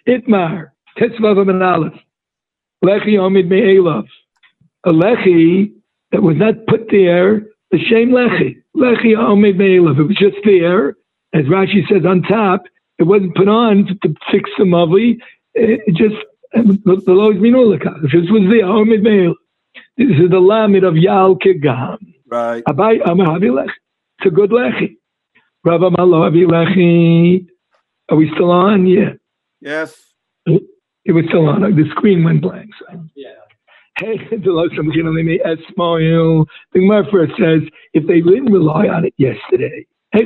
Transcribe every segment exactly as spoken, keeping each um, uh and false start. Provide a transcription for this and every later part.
Itmar, Tetzvav and Aleph. Lechi Omid Me'elav. A lechi that was not put there, the shame lechi. Lechi Omid Me'elav. It was just there, as Rashi says on top. It wasn't put on to, to fix the mavli. It, it just, the Lord Minulaka. It just was there, Omid Me'elav. This is the lamid of Yal Kegam. Right. Abai Amahavi Lechi. It's a good lechi. Rav Amalavi Lechi. Are we still on? Yeah. Yes. It was still on. The screen went blank. So. Yeah. Hey, the Gemara first says if they didn't rely on it yesterday.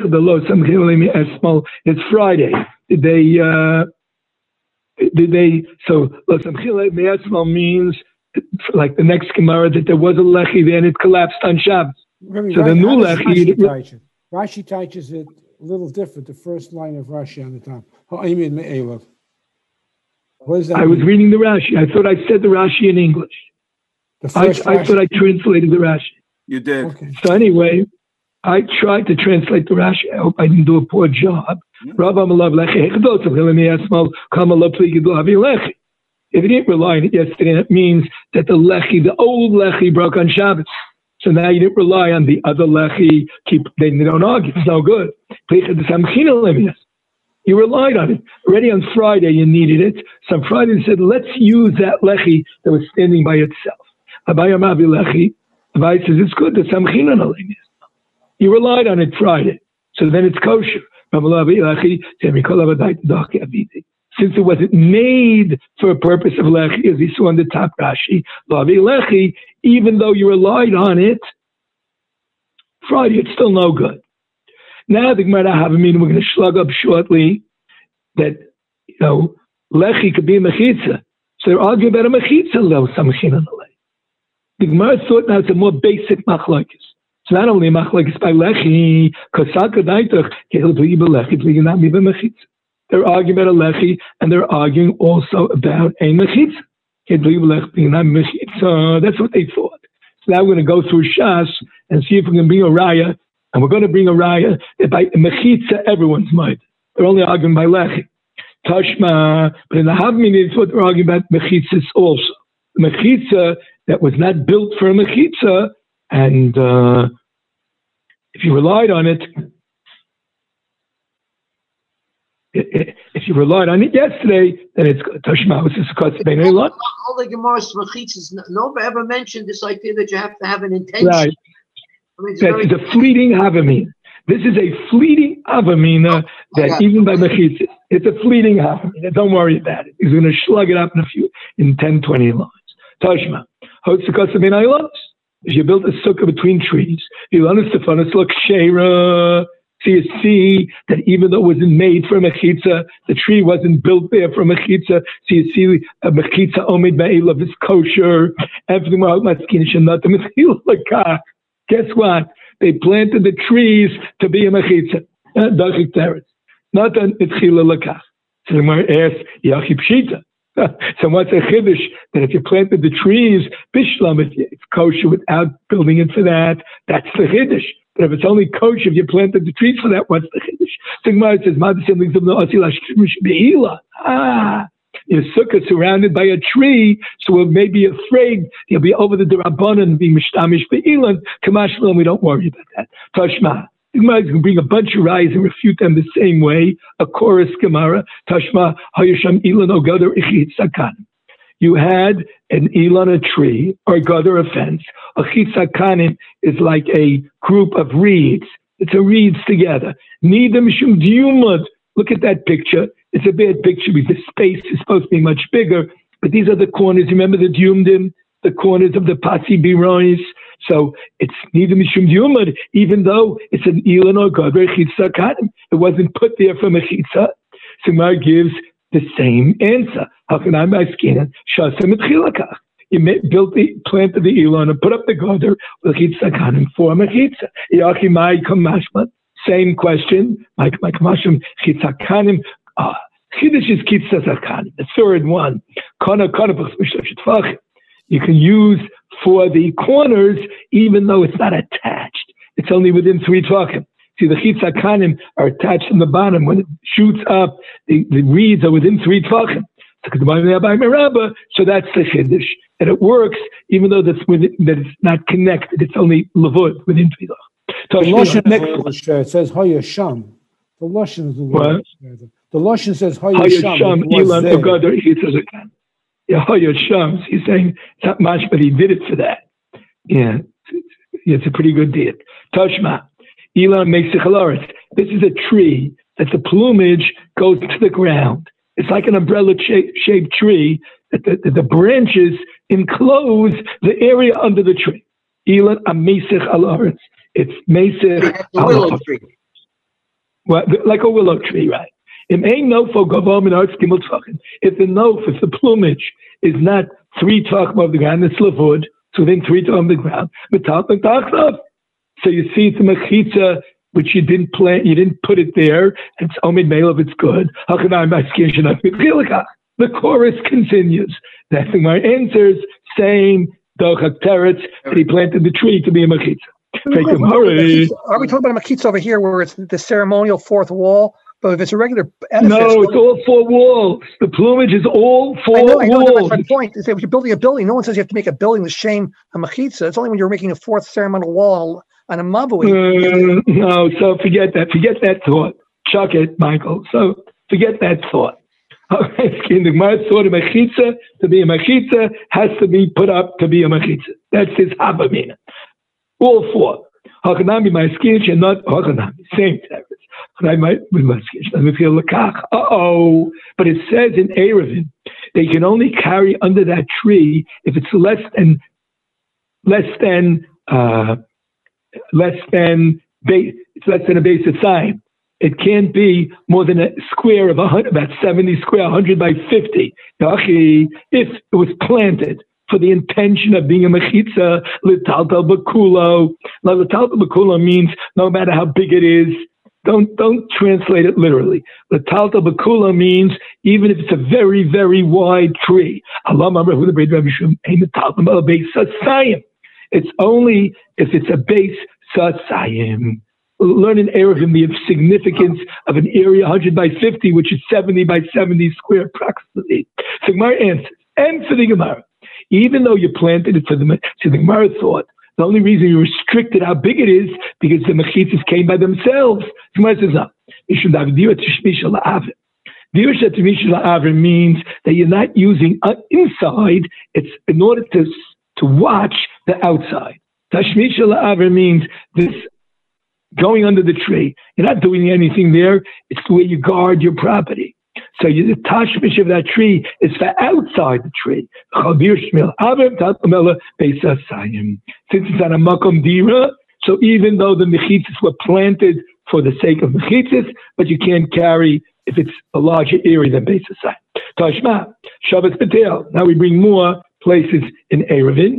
It's Friday. Did they? Uh, did they? So means like the next Gemara that there was a lechi there and it collapsed on Shabbos. Remember, so right, the new lechi. Rashi, Rashi teaches it a little different. The first line of Rashi on the top. What is that? I mean? was reading the Rashi. I thought I said the Rashi in English. The I, first I thought I translated the Rashi. You did. Okay. So anyway, I tried to translate the Rashi. I hope I didn't do a poor job. Mm-hmm. If you didn't rely on it yesterday, that means that the lechi, the old lechi, broke on Shabbos. So now you didn't rely on the other lechi. Keep they don't argue. It's no good. You relied on it. Already on Friday, you needed it. So on Friday, they said, let's use that lechi that was standing by itself. Abai Amavi lechi. Abai says, it's good. You relied on it Friday. So then it's kosher. Since it wasn't made for a purpose of lechi, as we saw on the top Rashi, lechi, even though you relied on it Friday, it's still no good. Now the Gemara have a meeting. We're going to slug up shortly that you know lechi could be a mechitza. So they're arguing about a mechitza lo samchin on the leg. The Gemara thought now it's a more basic machlokes. It's not only a machlokes by lechi, kosaka daitach keil to ibe lechi to not be mechitza. They're arguing about a lechi and they're arguing also about a mechitza. Keil to ibe lechi not mechitza. That's what they thought. So now we're going to go through Shas and see if we can bring a raya. And we're going to bring a raya that by mechitza, everyone's mind. They're only arguing by lechi. Tashma, but in the Havmin, it's what they're arguing about mechitzas also. The mechitza that was not built for a mechitza, and uh, if you relied on it, if you relied on it yesterday, then it's Tashma. This is because all the Gemara's mechitzas, nobody ever mentioned this idea that you have to have an intention. Right. I mean, that is a fleeting havamina. This is a fleeting havamina that even by mechitza, it's a fleeting havamina. Don't worry about it. He's going to slug it up in a few, in ten, twenty lines. Tashma. If you built a sukkah between trees, you understand it's look shera. So you see that even though it wasn't made for a mechitza, the tree wasn't built there for a mechitza. So you see a mechitza omid ba'elav is kosher. Everything about maskin shenat the guess what? They planted the trees to be a mechitza. Not an itchila lakach. So the Gemara asks, Yachi Pshita. So what's a chiddush? That if you planted the trees, bishlam, it's kosher without building it for that. That's the chiddush. But if it's only kosher if you planted the trees for that, what's the chiddush? So the Gemara says, ah. Your sukkah surrounded by a tree, so we may be afraid he'll be over the Darabanan and be mishtamish be'ilan. Kamashlam, we don't worry about that. Tashma. The Gemara can bring a bunch of rayas and refute them the same way. A chorus Gemara. Tashma, hayasham ilan ogadar ichit sakan. You had an ilan, a tree, or gadar, a fence. A chit sakanim is like a group of reeds. It's a reeds together. Nidam shum diumad. Look at that picture. It's a bad picture because the space is supposed to be much bigger, but these are the corners. Remember the diumdim, the corners of the pasi birois. So it's neither mishum diumad, even though it's an ilan or gadar chitza kanim. It wasn't put there for mechitza. So Mar gives the same answer. How can I maskinan shasem etchilakach? You built the planted the ilan and put up the gadar with chitza kanim for mechitza. Yachi mai kamashman. Same question. Like like mashum chitza kanim. Ah, chiddush is chitza kanim. The third one. Kana kana b'chmishlosh. You can use for the corners, even though it's not attached. It's only within three tvachim. See, the chitza kanim are attached in the bottom. When it shoots up, the, the reeds are within three tvachim. So that's the chiddush, and it works even though that's within, that it's not connected. It's only levud within tefillah. The lashon is, it says hayasham. The lashon is the word. The lashon says hayasham. Ilan Ogadar. He says again. Yeah, hayasham. He's saying it's not much, but he did it for that. Yeah, it's, it's a pretty good deal. Tashma. Ilan makes a This is a tree that the plumage goes to the ground. It's like an umbrella-shaped tree that the, the branches enclose the area under the tree. Ilan amesich al It's mesich al willow tree. Well, like a willow tree, right? If the nof, if the plumage is not three tachim of the ground, it's lavud, so within three tachim of the ground. So you see it's a mechitza, which you didn't plant, you didn't put it there, and it's omid me'elav, it's good. The chorus continues. That thing my answers, same dochak teretz, that he planted the tree to be a mechitza. Are we talking about a mechitza over here where it's the ceremonial fourth wall? But if it's a regular edifice, no, it's all four walls. The plumage is all four I know, I know, walls. That's my point. Is that when you're building a building, no one says you have to make a building the shame a mechitza. It's only when you're making a fourth ceremonial wall on a mavui. Uh, no, so forget that. Forget that thought. Chuck it, Michael. So forget that thought. The Gemara thought a mechitza, to be a mechitza, has to be put up to be a mechitza. That's his habamina. All four. Hakanami, my skin, and not Hakanami. Same teretz. Uh-oh. But it says in Erevin, they can only carry under that tree if it's less than, less than, uh, less than, base, it's less than a base of sign. It can't be more than a square of a hundred, about seventy square, one hundred by fifty. If it was planted for the intention of being a mechitza, l'taltal b'kulo. Now, l'taltal b'kulo means no matter how big it is, Don't don't translate it literally. L'talta b'kula means even if it's a very, very wide tree. It's only if it's a base sasayim. Learn in Erevin the significance of an area one hundred by fifty, which is seventy by seventy square approximately. So Gemara answers, and for the Gemara, even though you planted it for the, so the Gemara thought, the only reason you restricted how big it is because the mechitzas came by themselves. Gemara says no. Means that you're not using inside. It's in order to to watch the outside. Tashmish la'aver means this going under the tree. You're not doing anything there. It's the way you guard your property. So you, the tashmish of that tree is for outside the tree. Since it's on a makom dira, so even though the mechitzas were planted for the sake of mechitzas, but you can't carry if it's a larger area than Beis Hasayim. Tashma, Shabbos Betel. Now we bring more places in Erevin.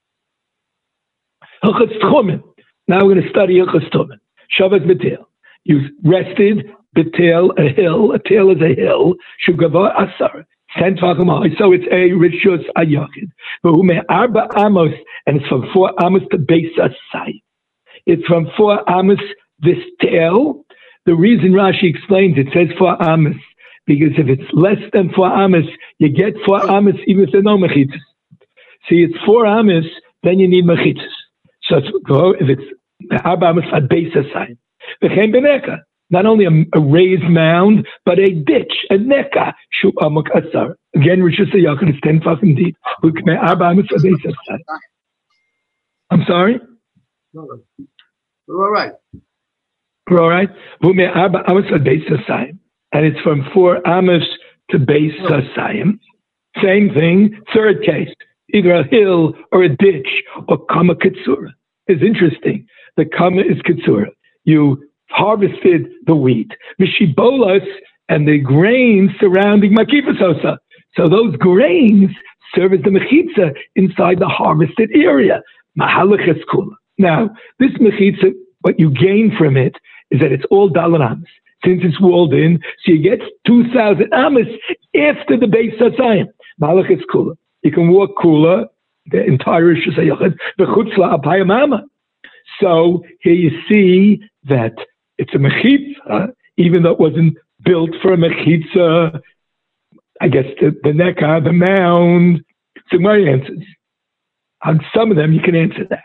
Hilchos Tchumen. Now we're going to study Hilchos Tchumen. Shabbos Betel. You rested. Betel, a hill, a tail is a hill, Shugava Asar, ten Tvachim high, so it's a Rishus Ayachid. V'hume Arba Amos, and it's from four Amos to Beis Hasayim. It's from four Amos, this tail. The reason Rashi explains it says four Amos, because if it's less than four Amos, you get four Amos even if there are no mechitzas. See, it's four Amos, then you need mechitzas. So it's, if it's Arba Amos at Beis Hasayim. V'chein Beneka. Not only a, a raised mound, but a ditch, a neka. Shu amok asar. Again, Rosh Hashanah is ten fucking deep. I'm sorry? No, we're all right. We're all right? And it's from four amos to Beis Hasayim. Same thing, third case. Either a hill or a ditch or kama kitsura. It's interesting. The kama is kitsura. You harvested the wheat, mishibolas, and the grains surrounding makifasosa. So those grains serve as the mechitza inside the harvested area. Mahalachas kula. Now, this mechitza, what you gain from it is that it's all dalan amas. Since it's walled in, so you get two thousand amas after the Beis Hasayim. Mahalachas kula. You can walk kula, the entire Shusayachid, bechutzla apayam ama. So here you see that it's a mechitza, even though it wasn't built for a mechitza I guess the, the Nekah, the mound. So my answers. On some of them, you can answer that.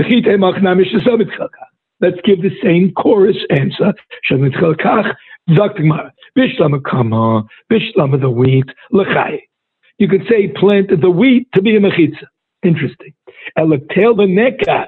Let's give the same chorus answer. The wheat. You could say planted the wheat to be a mechitza. Interesting. The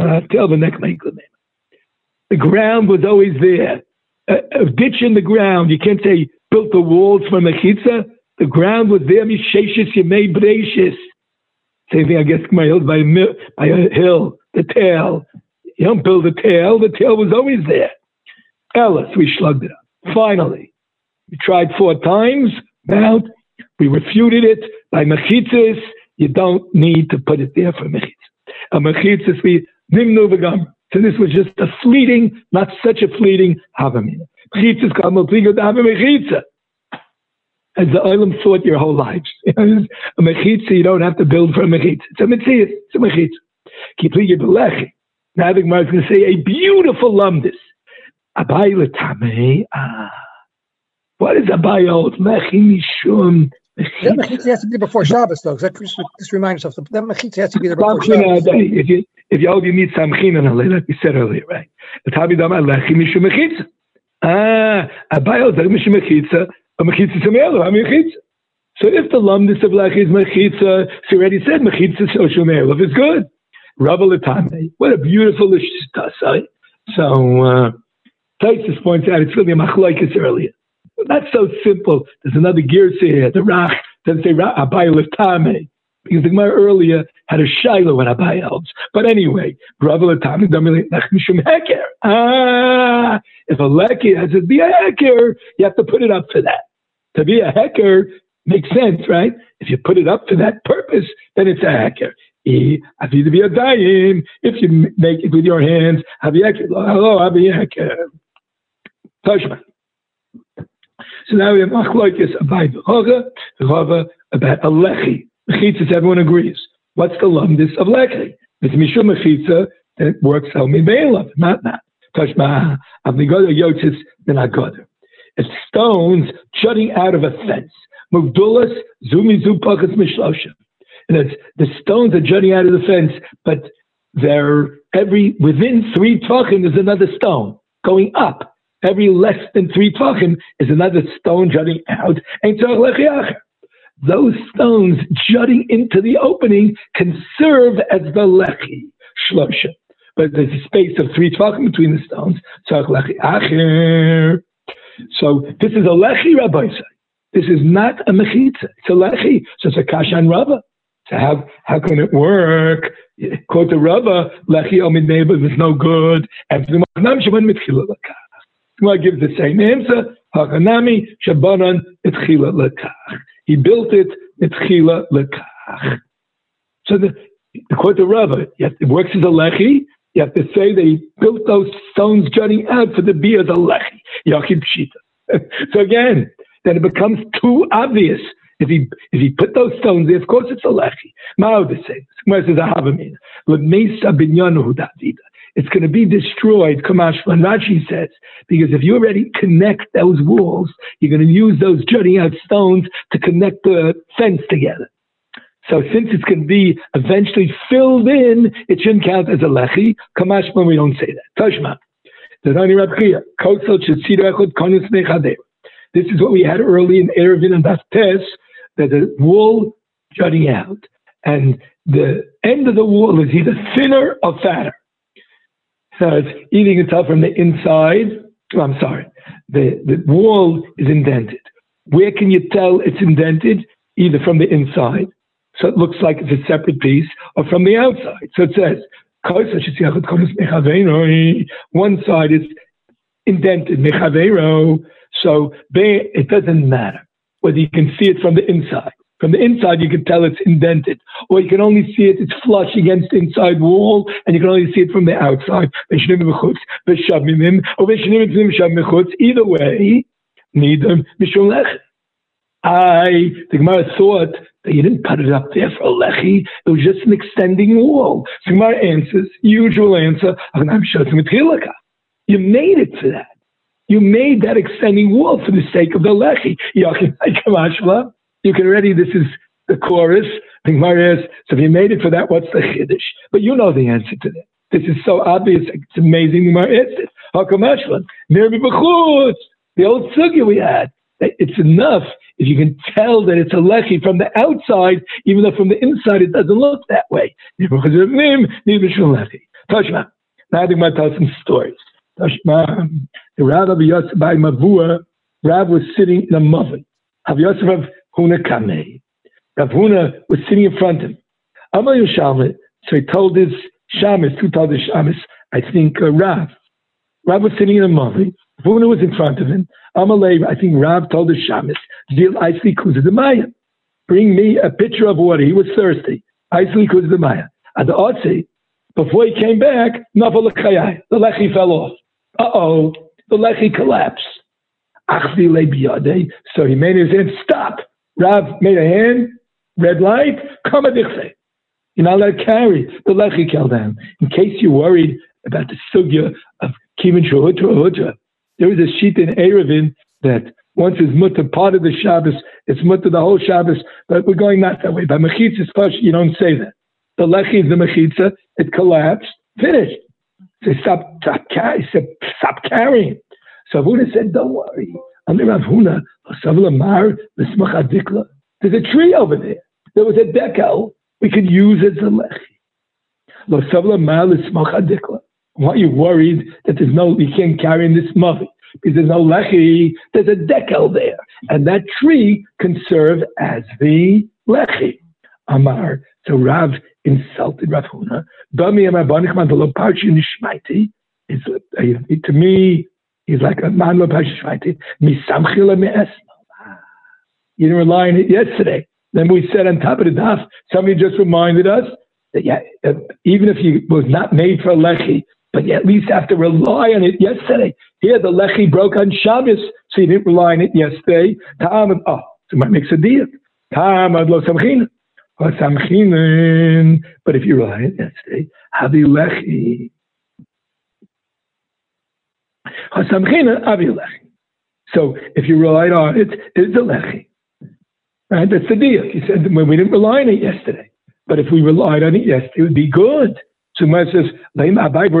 ground was always there. A, a ditch in the ground. You can't say built the walls for mechitza. The ground was there. Misheshis yemei breishis. Same thing, I guess, by a, by a hill. The tail. You don't build a tail. The tail was always there. Ellis, we slugged it up. Finally, we tried four times. Now, we refuted it by mechitzas. You don't need to put it there for mechitzas. A mechitzas, we nimnu v'gam. So this was just a fleeting, not such a fleeting havamina. Mechitzas kamo pligo to have a mechitza. As the olim thought your whole lives. A mechitza, you don't have to build for a mechitza. It's a mitzvah. It's a mechitza. Ki pligo b'lechi. Now the Gemara is going to say a beautiful lumdis. Abai l'tamei. Ah. What is abai old? Lechi mishum. That mechitza has to be there before Shabbos, though. That just, just remind yourself. That mechitza has to be there before Shabbos. If you if you hold, you need samchin and alei, like we said earlier, right? The tabi dama lechi mishum mechitza. Ah, abai old mishum mechitza. A mechitza samelo. A mechitza. So if the lumdis of lechi is mechitza, she already said mechitza so shumelo. If it's good. Rabba Latame. What a beautiful ishtasai. So, uh, Taisus points out it's really a machlokes earlier. Not so simple. There's another girsa here. The Rach doesn't say Abai Latame. Because the Gemara earlier had a Shiloh when Abai helps. But anyway, Rabba Latame, Mishum Heker. Ah, if a Leker has to be a Heker, you have to put it up for that. To be a Heker makes sense, right? If you put it up for that purpose, then it's a Heker. If you make it with your hands, hello, so now we have machlokes about Rava about a lechi. Mechitzas, everyone agrees. What's the lumdis of lechi? It's mishum mechitza, and it works out mibeilav, not that. Tashma avnigoda yotzis minagoda. It's stones jutting out of a fence. Mugdulas zumi zupachas mishlosha. And it's, the stones are jutting out of the fence, but they're every within three tvachim is another stone going up. Every less than three tvachim is another stone jutting out. Those stones jutting into the opening can serve as the lechi shlosha, but there's a space of three tvachim between the stones. So this is a lechi, Rabbi say. This is not a mechitza. It's a lechi. So it's a kashan Rava. So how how can it work? Quote the Rava, lechi omid neighbor is no good. And the Gemara gives the same answer. Hakanami shabanan etchila lekach. He built it etchila lekach. So the, the quote the Rava, it works as a lechi. You have to say they built those stones jutting out for the beer as a lechi. Yachid pshita. So again, then it becomes too obvious. If he if he put those stones there, of course it's a lechi. It's going to be destroyed. Kamash Rashi says, because if you already connect those walls, you're going to use those jutting out stones to connect the fence together. So since it's going to be eventually filled in, it shouldn't count as a lechi. Kamash, we don't say that. Tashma. This is what we had early in Erevin and Baftes. There's a wall jutting out, and the end of the wall is either thinner or fatter. So it's eating itself from the inside. Oh, I'm sorry. The, the wall is indented. Where can you tell it's indented? Either from the inside, so it looks like it's a separate piece, or from the outside. So it says, one side is indented, so it doesn't matter whether you can see it from the inside. From the inside, you can tell it's indented, or you can only see it, it's flush against the inside wall, and you can only see it from the outside. Either way, neither. I, the Gemara thought that you didn't put it up there for a lechi, it was just an extending wall. So Gemara answers, usual answer, you made it for that. You made that extending wall for the sake of the lechi. You can already, this is the chorus. The Gemara asks, so if you made it for that, what's the chiddush? But you know the answer to that. This is so obvious. It's amazing. The Gemara asks it. Hakamashlan, Mirbi B'chutz, the old sugya we had. It's enough if you can tell that it's a lechi from the outside, even though from the inside it doesn't look that way. Tashma. Now I think I tell some stories. Tashma, the Rav of Yosef by Mavua, Rav was sitting in a muffin. Rav Yosef of Huna Kamei. Rav Huna was sitting in front of him. Amal Yoshalmet, so he told his shamus, who told his shamus, I think uh, Rav. Rav was sitting in a muffin. Huna was in front of him. Amalei, I think Rav told his shamus, Zil Aisli Kuzadamaya. Bring me a pitcher of water. He was thirsty. Aisli Kuzadamaya. At the Otzi, before he came back, Nafal Chayai. The lechi fell off. Uh-oh. The lechi collapsed. So he made his hand stop. Rav made a hand, red light, come a dichse. You're not allowed to carry. The lechi fell down. In case you're worried about the sugya of Kivin Shuhutra Hutra, there was a sheet in Erevin that once it's mutter part of the Shabbos, it's mutter the whole Shabbos, but we're going not that way. By Mechitza Pash, you don't say that. The lechi is the Mechitza, it collapsed, finished. So stop, stop, carry, stop carrying. So Avuna said, don't worry. There's a tree over there. There was a decal we could use as a lechi. Why are you worried that there's no, you can't carry in this muffin? Because there's no lechi, there's a decal there. And that tree can serve as the lechi. Amar, so Rav insulted Rav Huna. To me, he's like a man lo parshishmaiti. You didn't rely on it yesterday. Then we said on top of the daf, somebody just reminded us that yeah, even if he was not made for a lechi, but you at least have to rely on it yesterday. Here, the lechi broke on Shabbos, so you didn't rely on it yesterday. Ta'amad, oh, so it makes a deal. Ta'amad lo samchina. Or samchina. But if you rely on it yesterday, havi lechi. Or samchina, havi lechi. So if you relied on it, it's a lechi. Right? That's the deal. He said, well, we didn't rely on it yesterday. But if we relied on it yesterday, it would be good. So Gemara says, maybe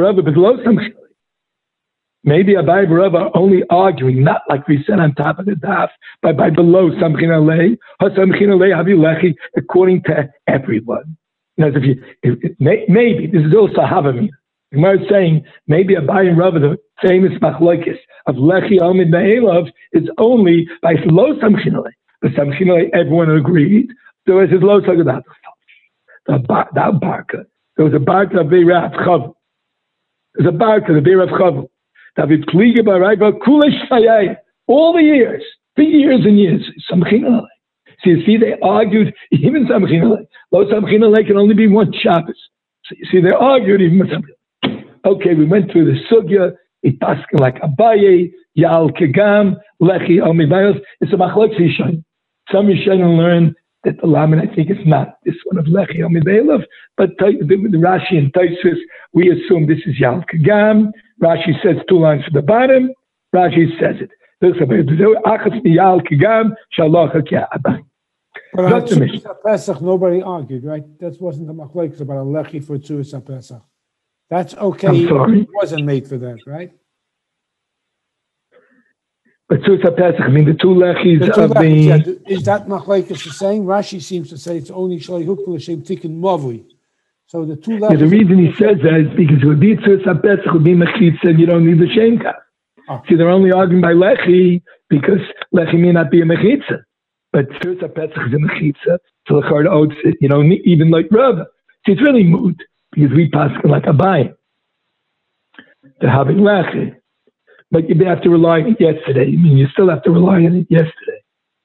Abai Barav are only arguing, not like we said on top of the daf, but by below Samchin Alei, Samchin Alei Havi Lechi, according to everyone. Now, if you, if, maybe, this is also Havamina. Gemara is saying, maybe Abai and Rav, the famous machlokes of Lechi Omid Me'elav, is only by low Samchin Alei. But Samchin Alei, everyone agreed. So it says, low Samchin Alei. The Barka. There was a Barka of Beirav Chav. There's a Barka of Beirav Chav. David Kliga Baraiva Kulish Hayai. All the years, for years and years. Samchin Alei. So you see, they argued, even Samchin Alei. Lo Samchin Alei can only be one Shabbos. So you see, they argued even with Samchin Alei. Okay, we went through the Sugya, Itaskin like Abaye, Yal Kegam, Lechi, Omibayos. It's a Machlokes Yishayin. Some Yishayin learn that the Laman, I think, is not this one of Lechi Omibayos, but the, the, the Rashi and Taisus, we assume this is Yal Kegam. Rashi says two lines from the bottom. Rashi says it. But at Tzuras Pesach, nobody argued, right? That wasn't the machlokes about a lechi for Tzuras Pesach. That's okay. It wasn't made for that, right? But Tzuras Pesach, I mean, the two lechis the two of lechis, the... Yeah. Is that machlokes the same? Rashi seems to say it's only Shalei Hukul Hashem Tikkun Mavui. So the two lechis... Yeah, the reason he says that is because it would be Tzuras Pesach, it would be Mechitza, and you don't need the Shenka. Oh. See, they're only arguing by lechi because lechi may not be a Mechitza. But Tzuras Pesach is a Mechitza, so the card owes it, you know, even like Rav. See, it's really moot because we pass like a buy. They're having lechi. But you have to rely on it yesterday. I mean, you still have to rely on it yesterday.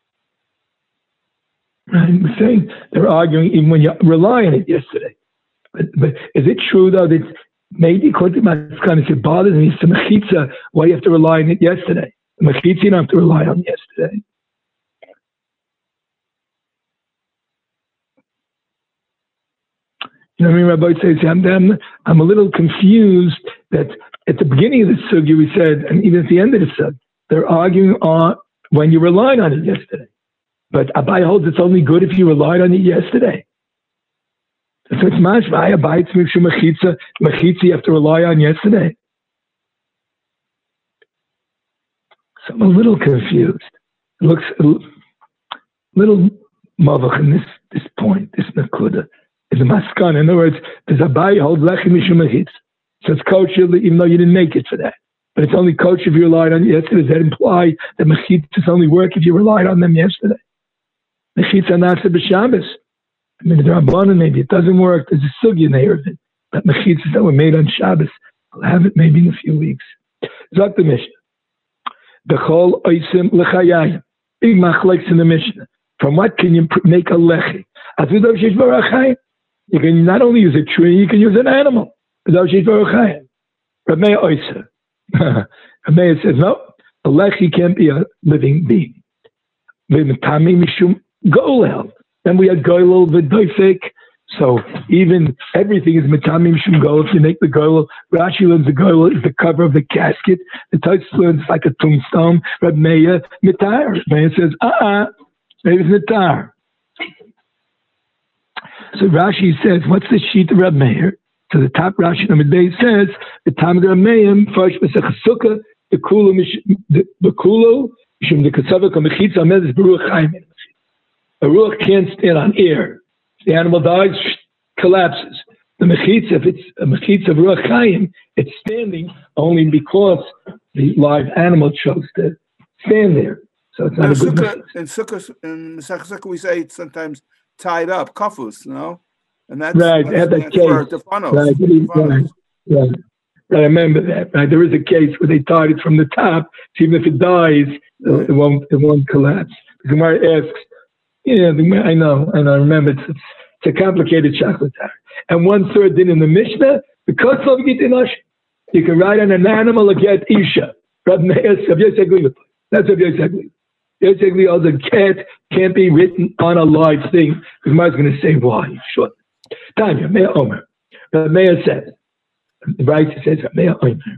I'm saying they're arguing even when you rely on it yesterday. But, but is it true, though, that maybe according to my kind of it bothers me, it's the Mechitza, why you have to rely on it yesterday? The Mechitza you don't have to rely on yesterday. You know what I mean? Rabbi says, I'm, I'm, I'm a little confused that at the beginning of the sugya we said, and even at the end of the sugya, they're arguing on when you relied on it yesterday. But Abai holds it's only good if you relied on it yesterday. So it's mashma. Abai, it's mechitza. Mechitza you have to rely on yesterday. So I'm a little confused. It looks a little mavach in this, this point, this nakuda. Is a maskan. In other words, does Abai hold lechi mishum mechitza? So it's kosher even though you didn't make it for that. But it's only kosher if you relied on it yesterday. Does that imply that mechitzas only work if you relied on them yesterday? Mechitza nasa b'Shabbos. I mean, the Rabbanan, maybe it doesn't work. There's a sugya in there of it. But mechitzas that were made on Shabbos, I'll have it maybe in a few weeks. Zok the Mishnah. B'chol oisim l'chayayim. Big machlekes in the Mishnah. From what can you make a lechi? You can not only use a tree, you can use an animal. Rav Meir oiser. Rav Meir says, no, a lechi can't be a living being. Then we had goylel v'doifek. So even everything is mitami mishum goylel. If you make the goylel, Rashi learns the goylel is the cover of the casket. The Tosfos learns it's like a tombstone. Rav Meir mitar. Rav Meir says, uh-uh, maybe it's mitar. So Rashi says, what's the sheet of Rav Meir? So the top Rashi number eight says, the Talmud Rav Meir, first Masech Sukkah, the Kulo, the Kulo, Mishum the Kasava Kamechitza Amez Baruch Chaim. A ruach can't stand on air. If the animal dies, collapses. The mechitza, if it's a mechitza of ruach chaim, it's standing only because the live animal chose to stand there. So it's not in a good Sukkah, in Sukkah, in Masech Sukkah, we say it's sometimes tied up, kafus, you know? And that's right, that's that case. Right, right, right, right. I remember that. Right, there is a case where they tied it from the top, so even if it dies, right. it won't it won't collapse. The Gemara asks, yeah, the, I know, and I remember it's, it's, it's a complicated shachlitar. And one third din in the Mishnah, because of Gitinosh, you can ride on an animal or get Isha. That's Rabbi Yosegli. Yosegli also a cat can't be written on a live thing, because Mar's going to say why. Sure. Tanya, Meir Omer. Meir says, the writer says, Meir Omer,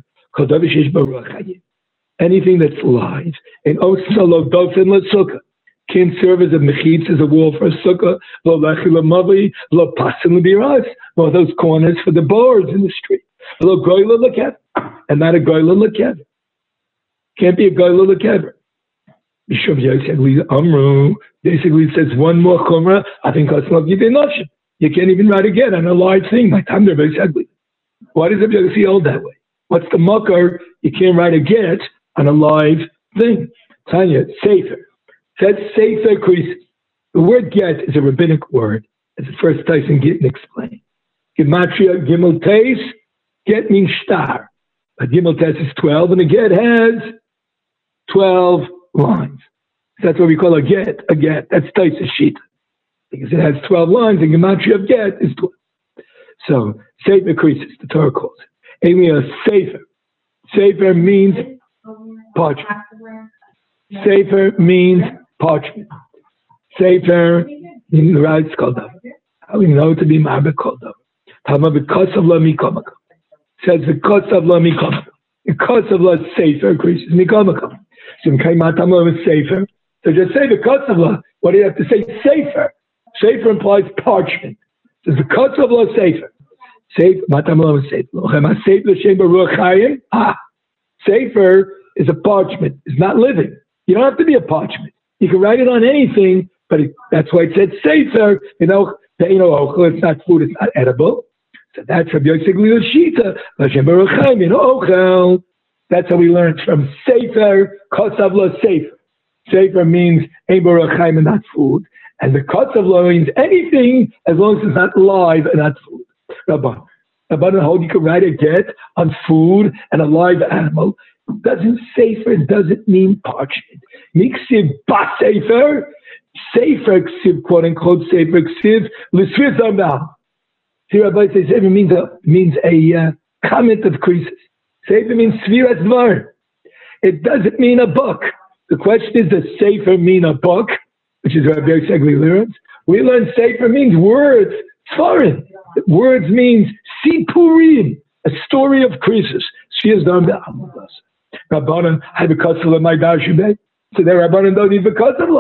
anything that's live, and Osalo Dofin La Sukkah can serve as a mechitz, as a wall for a sukkah, lo lechi l'mavi, lo pasin l'biras, or those corners for the boards in the street. Lo goyla l'kever, and not a goyla l'kever. Can't be a goyla l'kever. Mishum Yosegli Amru, basically says one more chumrah, I think Koslov Yidinoshim. You can't even write again on a live thing. My time there basically. Why does it see old that way? What's the mucker? You can't write a get on a live thing. Tanya, safer. Says sefer krisis. The word get is a rabbinic word, as the first Tyson Gittin explained. Gematria gimel tes, get means star. A gimel tes is twelve, and a get has twelve lines. So that's what we call a get, a get. That's Tyson sheet. Because it has twelve lines, and gematria of get is twelve. So, sefer krisis, the Torah calls it. Amy a sefer. Sefer means parchment. Sefer means parchment. Sefer, in the right called up. How we know to be ma'abed called up. Tama because of la mikomaka. Says because of la mikomaka. Because of la sefer increases mikomaka. So in kaimatama with sefer. So just say because of la. What do you have to say? Sefer. Sefer implies parchment. So because of la sefer. Sefer matama with sefer. Sefer shem baruch chayim. Ah, sefer is a parchment. It's not living. You don't have to be a parchment. You can write it on anything, but it, that's why it said sefer. You know, you know, it's not food. It's not edible. So that's from Yosegli Yoshita. Hashem Baruch Chaim. You know, ochel. That's how we learned from sefer. Kosav lo sefer. Sefer means ein Baruch Chaim and not food, and the kosav lo means anything as long as it's not live and not food. Rabban, Rabban, how you can write a get on food and a live animal. Doesn't sefer doesn't mean parchment. Miksiv ba sefer, sefer ksiv, quote unquote sefer ksiv l'sviz amal. See, Rabbi says sefer means a means a uh, comment of krisis. Sefer means sviras dvar. It doesn't mean a book. The question is, does sefer mean a book? Which is Rabbi Yosegli learns. We learn sefer means words. It's foreign. Words means sipurim, a story of krisis. Sviras dvar. Rabbanan had because of my darshibay. So there Rabbanan don't need because of law.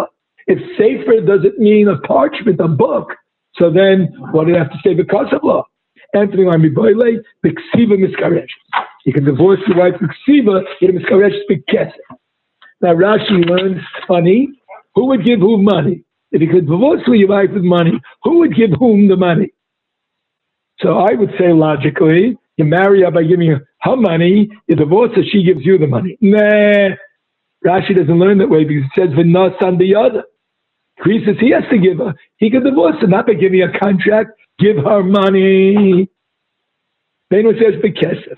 If sefer doesn't mean a parchment, a book, so then what do you have to say because of law? Anthony Army Boyle, Biksiva Miskaresh. You can divorce your wife Biksiva, get a Miskaresh Bikesef. Now Rashi learns funny. Who would give whom money? If you could divorce your wife with money, who would give whom the money? So I would say logically, you marry her by giving her her money, you divorce her, she gives you the money. Nah, Rashi doesn't learn that way because it says V'nas on the other. Creases he has to give her. He can divorce her, not by giving a contract, give her money. Then it says B'kesef.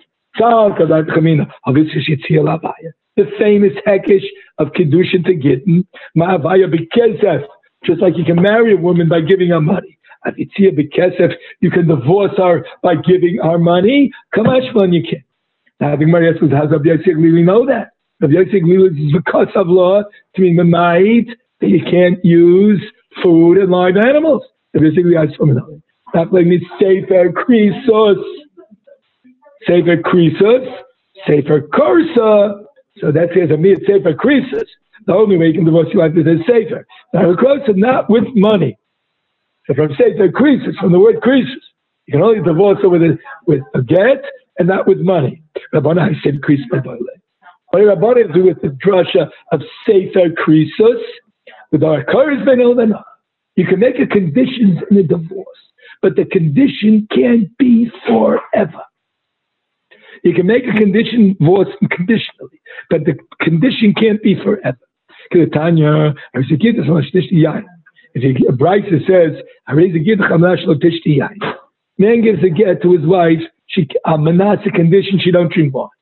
The famous hekesh of Kedushin to Gittin, Ma'avaya B'kesef. Just like you can marry a woman by giving her money. Avitzia B'kesef, you can divorce her by giving her money. Kamashman, you can. Now, having Maria says, how does Rabbi Yosef Glili know that? Rabbi Yosef Glili is because of law to mean the night that you can't use food and live animals. Rabbi Yosef Glili has from another. That like me Sefer Krisos. Sefer Krisos. Sefer Kursa. So that says a mere Sefer Krisos. The only way you can divorce your wife is a Sefer. Now, of course, not with money. So from Sefer Krisos, from the word Krisos, you can only divorce her with a, with a get and not with money. Rabbana, I said Krisos by Boile. What did Rabbana do with the drasha of Sefer Krisos? With our Karis Ben Elvena, you can make a conditions in a divorce, but the condition can't be forever. You can make a condition divorce conditionally, but the condition can't be forever. Because Tanya, I was a kid, that's much yain. If a Bryce says, I raise a kid, man gives a get to his wife, she a manasa condition she don't drink wine.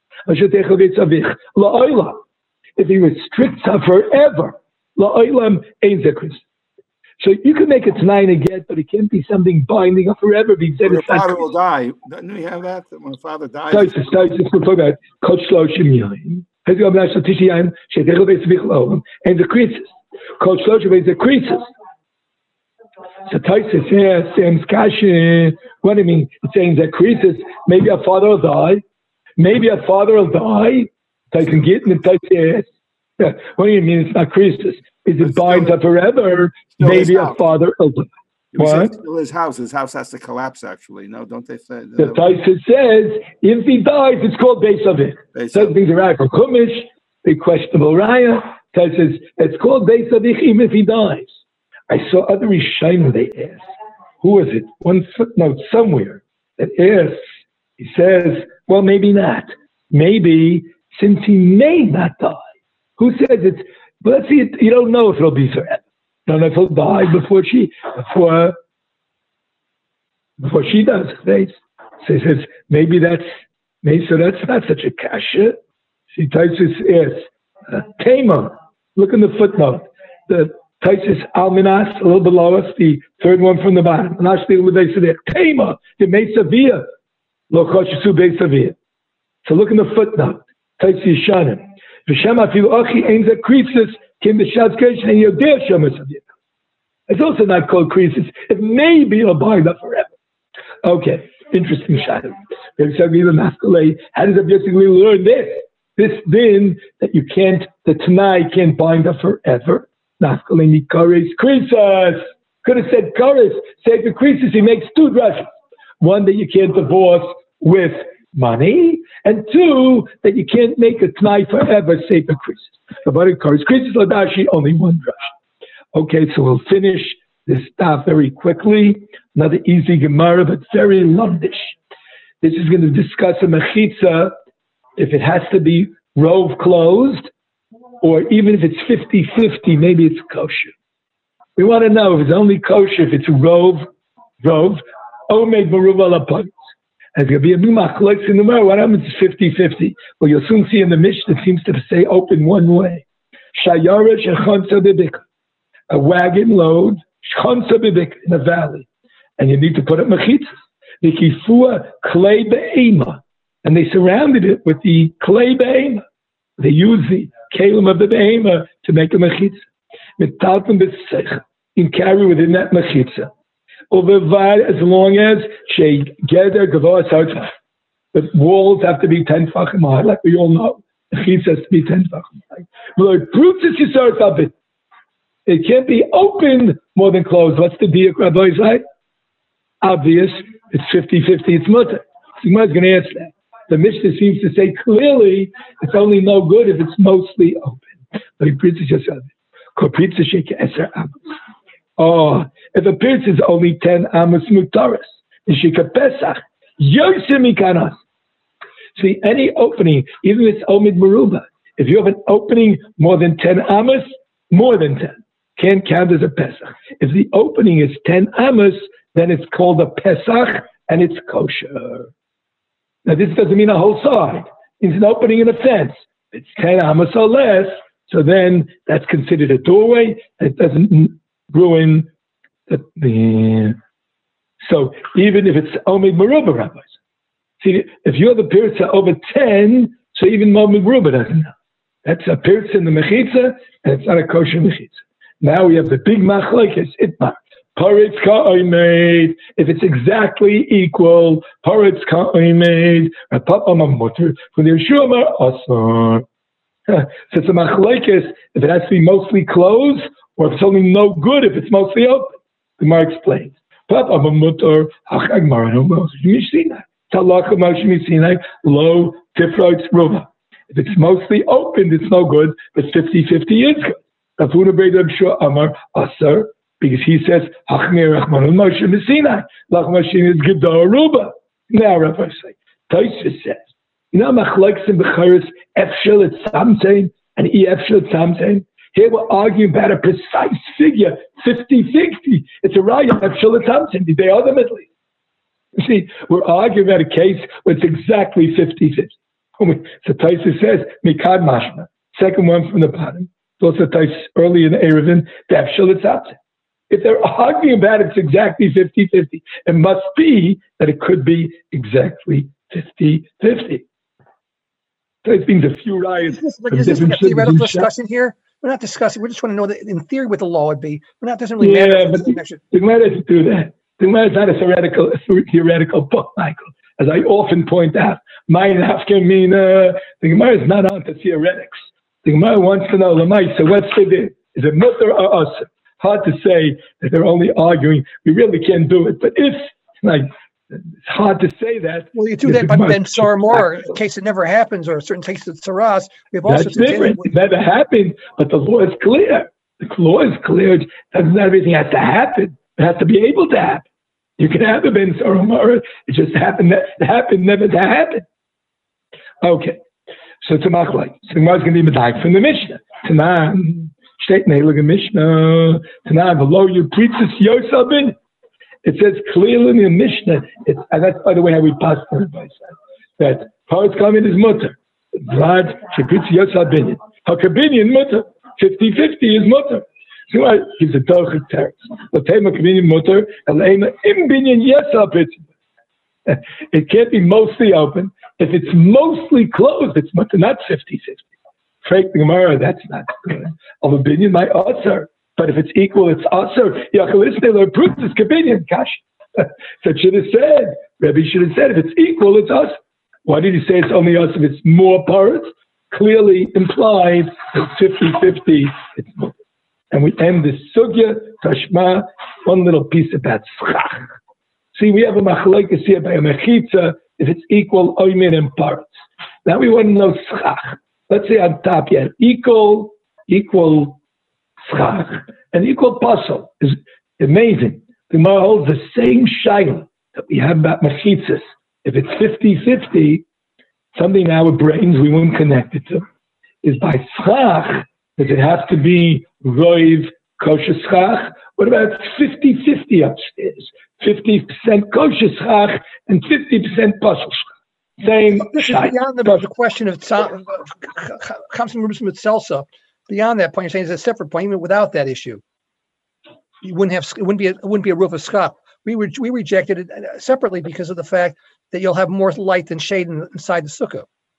If he restricts her forever, so you can make it tonight and get, but it can't be something binding up forever. Because your father will die. Don't we have that? When a father dies. We'll talk about Coach Shloshim Yain. And the creases. Coach Shloshim is the creases. So Taisus says, Sam's Kashin, what do you mean? It's saying that creases, maybe a father will die. Maybe a father will die. Tyson get and Taisus. Yeah. What do you mean it's not creases? Is it binds up forever? Maybe a father will die. What? Still his house. His house has to collapse, actually. No, don't they say? The Taisus says, if he dies, it's called Beis Avich. Certain things are right for Chumash, big questionable Raya. Taisus, it's called Beis Avich even if he dies. I saw other Rishonim, they asked, who is it? One footnote somewhere that asks, he says, well, maybe not. Maybe since he may not die. Who says it's, but let's see, it, you don't know if it'll be forever. You don't know if he'll die before she, before, before she does. They, so he says, maybe that's, maybe, so that's not such a kasha. She types this as, uh, Tema, look in the footnote. The Taisus Alminas, a little below us, the third one from the bottom. And I speak with they said Tema, the Mesavia, Lokoshisu Besavia. So look in the footnote. Taisus Yishanim. V'shem afilu ochi ein ze krisis kim b'shas kesh and yodeh shemas avia. It's also not called krisis. It may be a bind forever. Okay, interesting shot. How does basically learn this? This din that you can't, the Tanai can't bind up forever. Nafkaleni kares krisis. Could have said kares. Say the krisis. He makes two drushes. One that you can't divorce with money, and two, that you can't make a Tanai forever, say the krisis. About it, kares krisis ladashi, only one drush. Okay, so we'll finish this stuff very quickly. Another easy Gemara, but very lumdish. This is going to discuss a mechitza, if it has to be rove closed, or even if it's fifty-fifty, maybe it's kosher. We want to know if it's only kosher, if it's rove, rove, omed maruva lapot. It's going to be a bimach, like in the Gemara, what happens is fifty-fifty? Well, you'll soon see in the Mishnah, it seems to say open one way. Shayara shechansa bibik. A wagon load, shechansa bibik, in a valley. And you need to put up mechitzas. The kifua clay be'ema. And they surrounded it with the clay be'ema. They use the kalim of the be'ema to make a mechitza. Mitalpim b'sech. You can carry within that mechitza. Overvad, as long as she gather gavah sartach. The walls have to be ten tefachim high, like we all know. The mechitza has to be ten tefachim high. Well, it proves it's yisar tabit. It can't be open more than closed. What's the diak, Rabbi Isai? Obvious. It's fifty-fifty. It's mutter. So Gemara is going to answer that. The Mishnah seems to say clearly it's only no good if it's mostly open. But he preaches just on it. Oh, if a pirtz is only ten amos mutaris, Shika Pesach, Yosim Ikanas. See, any opening, even if it's Omid Meruba, if you have an opening more than ten amos, more than ten, can't count as a Pesach. If the opening is ten amos, then it's called a Pesach and it's kosher. Now, this doesn't mean a whole side. It's an opening in a fence. It's ten amos or less, so then that's considered a doorway. It doesn't ruin the. the so even if it's Omid Meruba, rabbis. See, if you're the pirza over ten, so even Omid Meruba doesn't know. That's a pirza in the mechitza, and it's not a kosher mechitza. Now we have the big machlokes itmar. Paritz ka'omed, if it's exactly equal, paritz ka'omed, rapapam mutter, from the Yeshua Amar asar. So it's a machlokes if it has to be mostly closed, or if it's only no good if it's mostly open. The Gemara explains. Papam mutter, hachag marano mishsinai. Talach moshe misinai, lo tifroitz ruba. If it's mostly opened, it's no good, but fifty-fifty is good. Kafuna beidam Yeshua Amar asar. Because he says, Hachmir Rachman Moshe Messinai, Lach Moshe is Gedor Ruba. Now, Rabbi say, Tosfos says, you know, Machlokes in Becharis, Efshel at Samtein, and E Efshel at Samtein. Here we're arguing about a precise figure, fifty-fifty. It's a raya, Efshel at Samtein. They are the middle. You see, we're arguing about a case where it's exactly fifty-fifty. So Tosfos says, Mikad Mashma. Second one from the bottom. It's also Tosfos early in the Eruvin, the Efshel at Samtein. If they're arguing about it, it's exactly fifty-fifty. It must be that it could be exactly fifty-fifty. So it means a few riots. Is this, like, is this like a theoretical discussion here? We're not discussing. We're just trying to know that in theory what the law would be. We're not doesn't really yeah, matter. but the, the Gemara doesn't do that. The Gemara is not a theoretical, a theoretical book, Michael. As I often point out, my nafkamina, the Gemara is not on to theoretics. The Gemara wants to know, Lamai, so what's the din? Is it mutter or asr? Hard to say that they're only arguing. We really can't do it. But if, like, it's hard to say that. Well, you do that, but then Sarah Moore, in case it never happens, or a certain case of Saras, we have also that's different. It never happened, but the law is clear. The law is clear. It doesn't mean everything has to happen. It has to be able to happen. You can have a Ben Sarah Moore. It just happened to happen, never to happen. Okay. So it's a machlok. So the Gemara is going to be medayek from the Mishnah. Tanan. Steht in the Heilige Mishnah, Tanan, below your preachers, Yosabin. It says clearly in the Mishnah, it's, and that's, by the way, how we pass everybody said, that Paritz Kamin is mutter. Vlad, Shepritz Yosabin. Hakabinian mutter. fifty-fifty is mutter. So I gives a Torah text. Latema Kabinian mutter, Elena Imbinian Yosabin. It can't be mostly open. If it's mostly closed, it's mutter, not fifty-fifty. Fake the Gemara, that's not good. Of opinion, my usher. But if it's equal, it's usher. Yachalisnei proves it's kabinian kash. So it should have said, Rabbi should have said, if it's equal, it's us. Why did he say it's only us if it's more parts? Clearly implied that fifty-fifty, it's more. And we end this sugya, tashma, one little piece about schach. See, we have a machlokes here by a mechitza, if it's equal, oimin and parts. Now we want to know schach. Let's say on top, you have equal, equal schach, and equal puzzle is amazing. The Gemara holds the same shaila that we have about mechitzas. If it's fifty-fifty, something in our brains we wouldn't connect it to, is by schach, does it have to be roiv kosher schach? What about fifty-fifty upstairs? fifty percent kosher schach and fifty percent puzzle schach. Same this is beyond the, the question of Kamsim Selsa. Beyond that point, you're saying it's a separate point. Even without that issue, you wouldn't have. It wouldn't be. A, it wouldn't be a roof of schach. We re, we rejected it separately because of the fact that you'll have more light than shade in, inside the sukkah.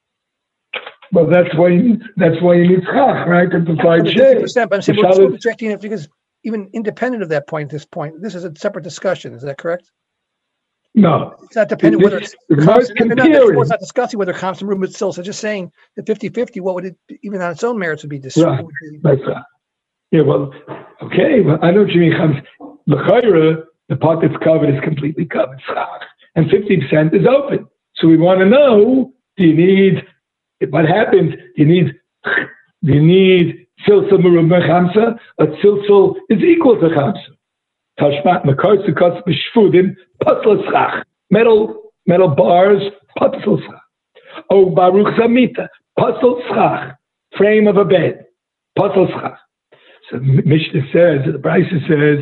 Well, that's why. You, that's why you need schach, right? To provide shade. But I'm saying we're still rejecting it because even independent of that point, at this point, this is a separate discussion. Is that correct? No, it's not dependent whether it's, constant, not, it's not discussing whether constant movement still. So just saying that fifty-fifty, what would it even on its own merits would be disputed? Right. That's right. Yeah, well, okay, well, I know what you mean. L'chayra, the part that's covered is completely covered, and fifty percent is open. So we want to know: do you need what happens? Do you need do you need silsul merubah chamsa? A silsul is equal to chamsa. Tashmat mekar sukkos b'shfudim pasal schach. Metal metal bars pasal schach. Oh, baruch zamita pasal schach. Frame of a bed pasal schach. So Mishnah says, the Brisa says,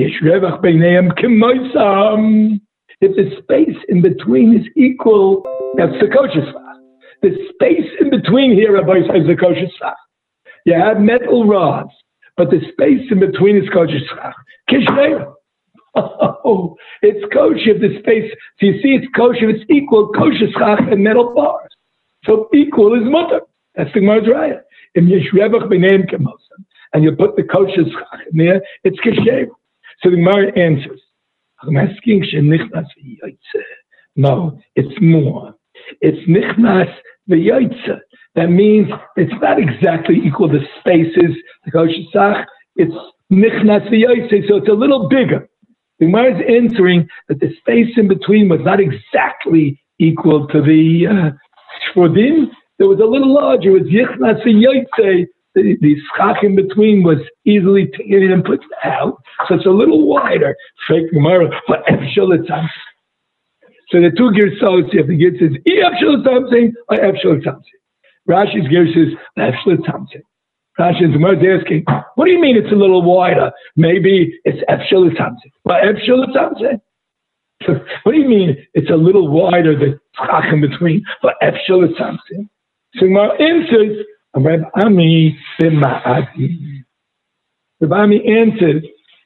if the space in between is equal, that's the kosher schach. The space in between here, Rabbi says, the kosher schach. You have metal rods, but the space in between is kosher schach. Kishnei. Oh, it's kosher. The space, so you see, it's kosher. It's equal kosher schach and metal bars. So equal is mutter. That's the Gemara's raya. Im yeshrevach b'neim kemosam. And you put the kosher schach in there, it's kasher. So the Gemara answers, no, it's more. It's nichnas v'yotze. That means it's not exactly equal to spaces, the kosher schach. It's nichnas v'yotze, so it's a little bigger. The Gemara is answering that the space in between was not exactly equal to the uh, shvodim. There was a little larger. It was yichnas v'yotze. The, the schach in between was easily taken and put out, so it's a little wider. So the two gersos, if the ger says efshel something or efshel something, Rashi's ger says efshel something. Rashi's Gemara asking, what do you mean it's a little wider? Maybe it's efshel something. Or efshel something. So what do you mean it's a little wider, the schach in between? Or efshel something. So Gemara answers. Reb Ami b'ma'adi. Reb Ami answered,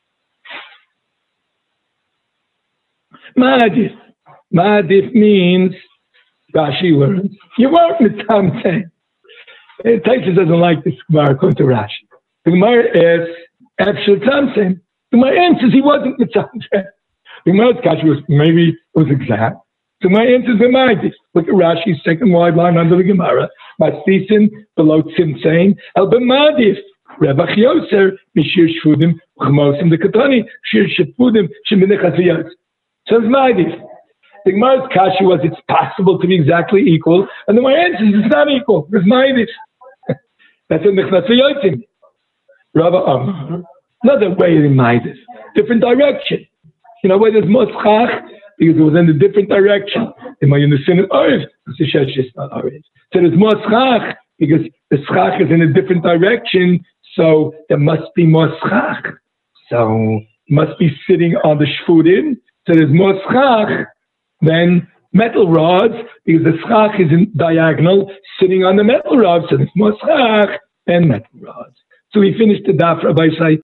Ma'adif. Ma'adif means, Rashi learns, you weren't mitamteh. Taisus doesn't like this Gemara according to Rashi. The Gemara asks, Efshel tamteh. The Gemara answers he wasn't mitamteh. The Gemara's kasha was maybe it was exact. So my answer is b'ma'adif. Look at Rashi's second wide line under the Gemara. Mastisin below Tzimtzein el b'ma'adif. Revach yoser mishir shfudim u'chmosim dekatani shir shfudim sheminichas v'yotz. So it's ma'adif. The Gemara's kasha was it's possible to be exactly equal, and the my answer is it's not equal. It's ma'adif. That's what nichnas v'yotzim. Rabba Amar. Another way in ma'adif. Different direction. You know where there's more schach? Because it was in a different direction. Am I understanding? Orev, the shesh is not orev. So there's more schach because the schach is in a different direction. So there must be more schach. So it must be sitting on the shfudim. So there's more schach than metal rods because the schach is in diagonal, sitting on the metal rods. So there's more schach than metal rods. So we finished the daf, Rabbi Say.